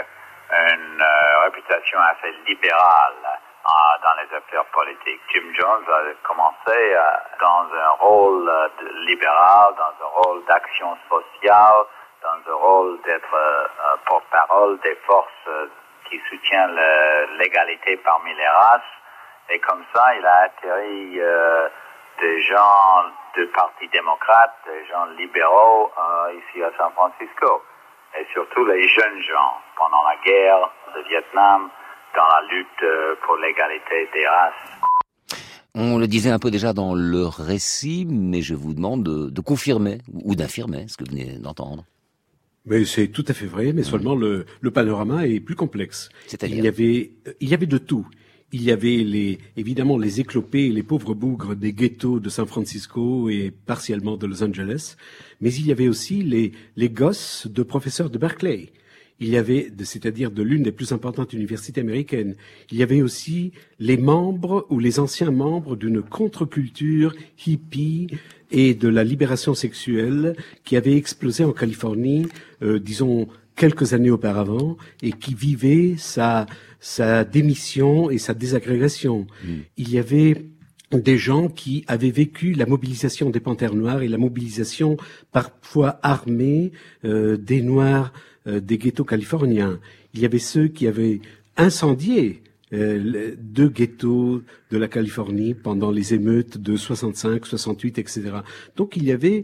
une réputation assez libérale dans les affaires politiques. Jim Jones a commencé dans un rôle libéral, dans un rôle d'action sociale, dans un rôle d'être porte-parole des forces qui soutiennent l'égalité parmi les races. Et comme ça, il a atterri des gens du Parti démocrate, des gens libéraux ici à San Francisco. Et surtout les jeunes gens pendant la guerre de Vietnam, dans la lutte pour l'égalité des races. On le disait un peu déjà dans le récit, mais je vous demande de confirmer ou d'infirmer ce que vous venez d'entendre. Mais c'est tout à fait vrai, mais seulement le panorama est plus complexe. C'est-à-dire ? Il y avait de tout. Il y avait évidemment les éclopés et les pauvres bougres des ghettos de San Francisco et partiellement de Los Angeles, mais il y avait aussi les gosses de professeurs de Berkeley. Il y avait, c'est-à-dire de l'une des plus importantes universités américaines. Il y avait aussi les membres ou les anciens membres d'une contre-culture hippie et de la libération sexuelle qui avait explosé en Californie, disons, quelques années auparavant, et qui vivait sa démission et sa désagrégation. Il y avait des gens qui avaient vécu la mobilisation des Panthères Noires et la mobilisation parfois armée des Noirs des ghettos californiens. Il y avait ceux qui avaient incendié deux ghettos de la Californie pendant les émeutes de 65, 68, etc. Donc il y avait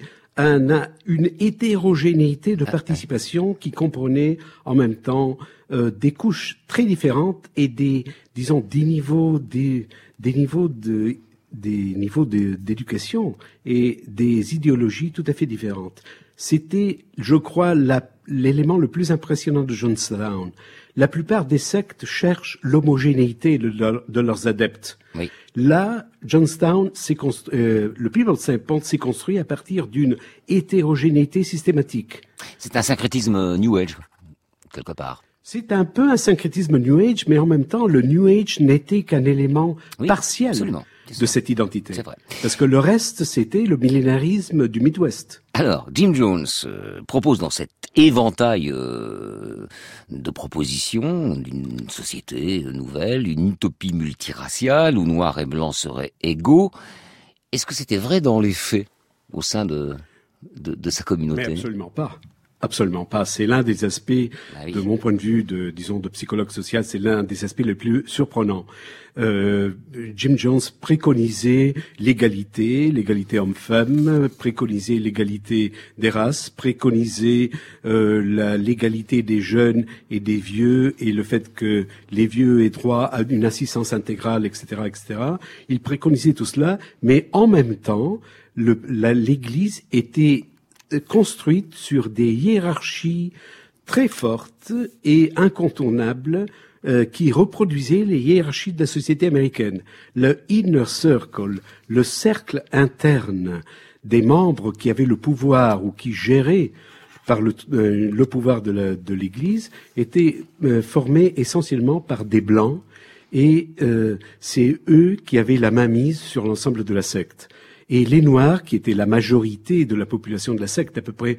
une hétérogénéité de participation qui comprenait en même temps des couches très différentes et des niveaux d'éducation et des idéologies tout à fait différentes. C'était, je crois, l'élément le plus impressionnant de Jonestown. La plupart des sectes cherchent l'homogénéité de leurs adeptes. Oui. Là, Jonestown, le People's Temple s'est construit à partir d'une hétérogénéité systématique. C'est un syncrétisme New Age, quelque part. C'est un peu un syncrétisme New Age, mais en même temps, le New Age n'était qu'un élément partiel absolument. De cette identité. C'est vrai. Parce que le reste, c'était le millénarisme du Midwest. Alors, Jim Jones propose dans cet éventail de propositions d'une société nouvelle, une utopie multiraciale où noirs et blancs seraient égaux. Est-ce que c'était vrai dans les faits au sein de sa communauté ? Mais absolument pas. Absolument pas. C'est l'un des aspects, de mon point de vue, de psychologue social, c'est l'un des aspects les plus surprenants. Jim Jones préconisait l'égalité homme-femme, préconisait l'égalité des races, préconisait l'égalité des jeunes et des vieux et le fait que les vieux aient droit à une assistance intégrale, etc., etc. Il préconisait tout cela, mais en même temps, l'Église était construite sur des hiérarchies très fortes et incontournables qui reproduisaient les hiérarchies de la société américaine. Le inner circle, le cercle interne des membres qui avaient le pouvoir ou qui géraient par le pouvoir de l'Église était formé essentiellement par des blancs et c'est eux qui avaient la mainmise sur l'ensemble de la secte. Et les Noirs, qui étaient la majorité de la population de la secte, à peu près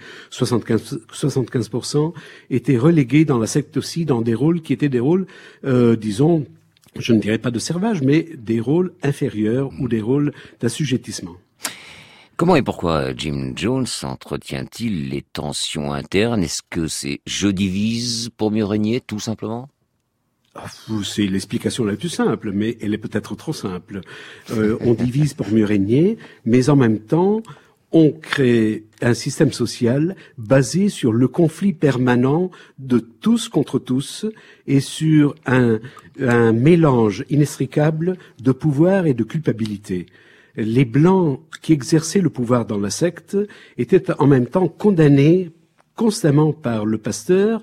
75%, étaient relégués dans la secte aussi dans des rôles qui étaient des rôles, disons, je ne dirais pas de servage, mais des rôles inférieurs ou des rôles d'assujettissement. Comment et pourquoi Jim Jones entretient-il les tensions internes ? Est-ce que c'est « je divise pour mieux régner » tout simplement ? C'est l'explication la plus simple, mais elle est peut-être trop simple. On divise pour mieux régner, mais en même temps, on crée un système social basé sur le conflit permanent de tous contre tous et sur un mélange inextricable de pouvoir et de culpabilité. Les Blancs qui exerçaient le pouvoir dans la secte étaient en même temps condamnés constamment par le pasteur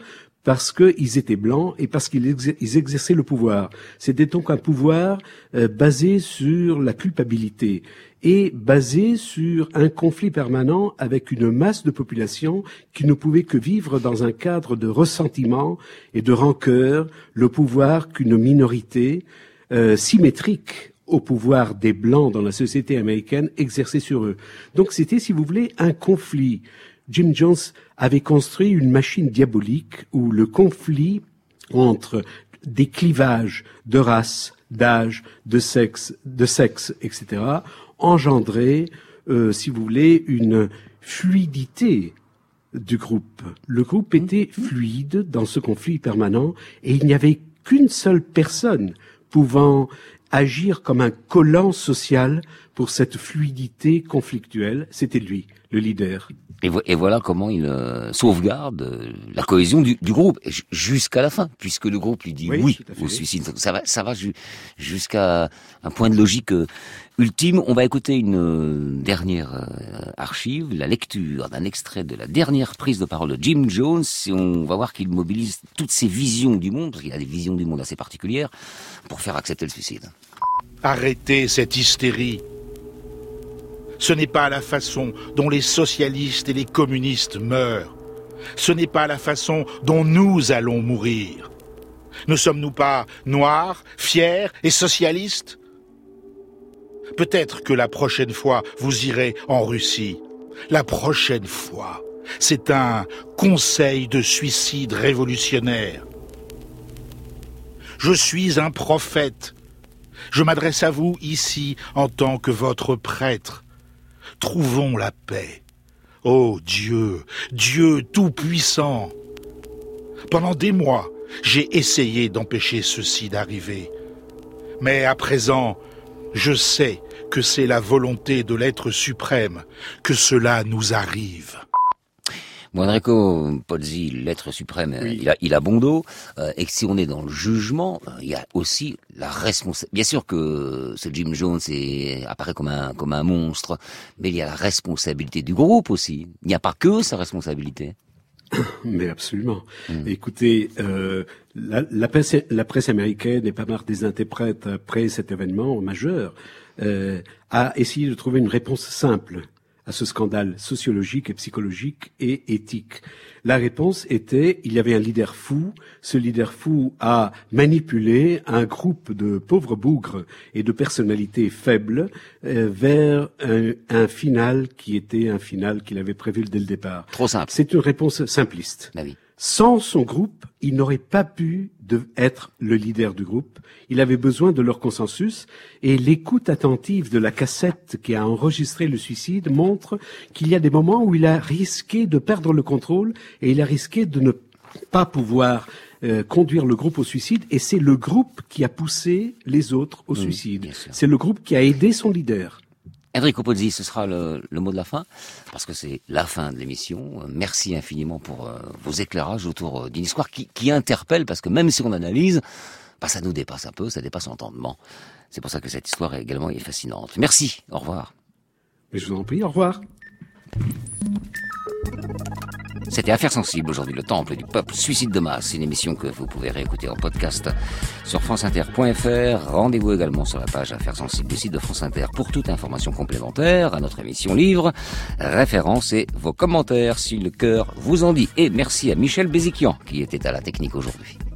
parce qu'ils étaient blancs et parce qu'ils exerçaient le pouvoir. C'était donc un pouvoir basé sur la culpabilité et basé sur un conflit permanent avec une masse de population qui ne pouvait que vivre dans un cadre de ressentiment et de rancœur, le pouvoir qu'une minorité symétrique au pouvoir des Blancs dans la société américaine exerçait sur eux. Donc c'était, si vous voulez, un conflit. Jim Jones avait construit une machine diabolique où le conflit entre des clivages de race, d'âge, de sexe, etc., engendrait, si vous voulez, une fluidité du groupe. Le groupe était fluide dans ce conflit permanent et il n'y avait qu'une seule personne pouvant agir comme un collant social pour cette fluidité conflictuelle, c'était lui, le leader. Et voilà comment il sauvegarde la cohésion du groupe jusqu'à la fin, puisque le groupe lui dit oui au suicide. Ça va jusqu'à un point de logique ultime. On va écouter une dernière archive, la lecture d'un extrait de la dernière prise de parole de Jim Jones, et on va voir qu'il mobilise toutes ses visions du monde, parce qu'il a des visions du monde assez particulières, pour faire accepter le suicide. Arrêtez cette hystérie. Ce n'est pas la façon dont les socialistes et les communistes meurent. Ce n'est pas la façon dont nous allons mourir. Ne sommes-nous pas noirs, fiers et socialistes ? Peut-être que la prochaine fois, vous irez en Russie. La prochaine fois, c'est un conseil de suicide révolutionnaire. Je suis un prophète. Je m'adresse à vous ici en tant que votre prêtre. Trouvons la paix. Ô Dieu, Dieu tout-puissant. Pendant des mois, j'ai essayé d'empêcher ceci d'arriver. Mais à présent, je sais que c'est la volonté de l'être suprême que cela nous arrive. Bon, Enrico Pozzi, l'être suprême, oui. il a bon dos, et que si on est dans le jugement, il y a aussi la responsabilité. Bien sûr que ce Jim Jones apparaît comme un monstre, mais il y a la responsabilité du groupe aussi. Il n'y a pas que sa responsabilité. Mais absolument. Écoutez, la presse américaine et pas mal des interprètes après cet événement majeur a essayé de trouver une réponse simple à ce scandale sociologique et psychologique et éthique. La réponse était, il y avait un leader fou, ce leader fou a manipulé un groupe de pauvres bougres et de personnalités faibles vers un final qui était un final qu'il avait prévu dès le départ. Trop simple. C'est une réponse simpliste. Bah oui. Sans son groupe, il n'aurait pas pu être le leader du groupe. Il avait besoin de leur consensus et l'écoute attentive de la cassette qui a enregistré le suicide montre qu'il y a des moments où il a risqué de perdre le contrôle et il a risqué de ne pas pouvoir conduire le groupe au suicide et c'est le groupe qui a poussé les autres au suicide. C'est le groupe qui a aidé son leader. Enrico Pozzi, ce sera le mot de la fin, parce que c'est la fin de l'émission. Merci infiniment pour vos éclairages autour d'une histoire qui interpelle, parce que même si on analyse, ça nous dépasse un peu, ça dépasse l'entendement. C'est pour ça que cette histoire également est fascinante. Merci, au revoir. Mais je vous en prie, au revoir. C'était Affaires sensibles aujourd'hui, le temple du peuple, suicide de masse, une émission que vous pouvez réécouter en podcast sur franceinter.fr. Rendez-vous également sur la page Affaires sensibles du site de France Inter pour toute information complémentaire à notre émission livre, références et vos commentaires si le cœur vous en dit. Et merci à Michel Béziquian qui était à la technique aujourd'hui.